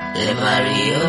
Le Mario.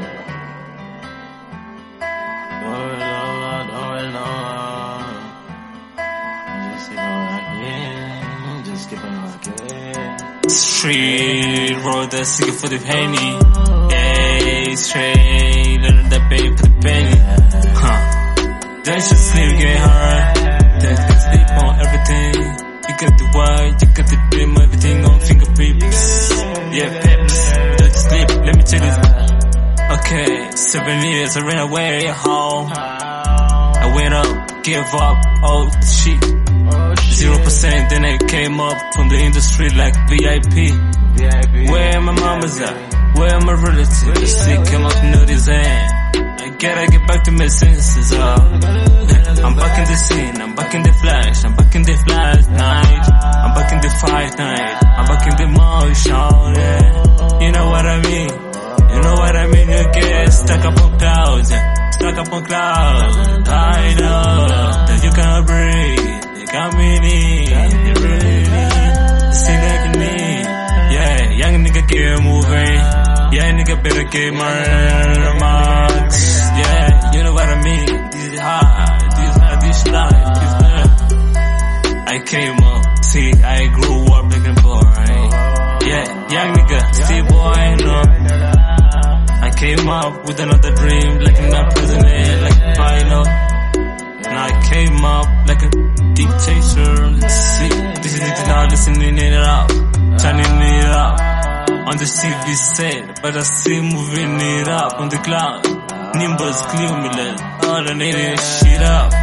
Street road that seeking for the penny. Yeah, straight learn that pay for the penny. That shit sleep get hard. That can sleep on everything. You got the white, you got the dream, everything on fingerprints. Yeah, peps, don't sleep, let me tell you. Okay, 7 years I ran away home. I went up, gave up, oh shit. 0%, then I came up from the industry like VIP. Where my mama's at? Where my relatives? The sick came up to this end. I gotta get back to my senses, I'm back in the scene, I'm back in the flash, I'm back in the flash night, I'm back in the fight night, I'm back in the motion, yeah. You know what I mean? You know what I mean? You get stuck up on clouds, stuck up on clouds. I know that you can't breathe, you got me in, you really see like me. Yeah, young nigga keep moving, yeah, nigga better get my marks. Yeah, you know what I mean? This is hard, this life, this life. I came up, see, I grew up looking boy. Yeah, young nigga, still boy, no. I came up with another dream, like I'm not president, like a final. And I came up like a dictator. Let's see, this is it now, listening it up, turning it up. On the TV set, but I still moving it up on the cloud. Nimbus, cumulus, all I need is shit up.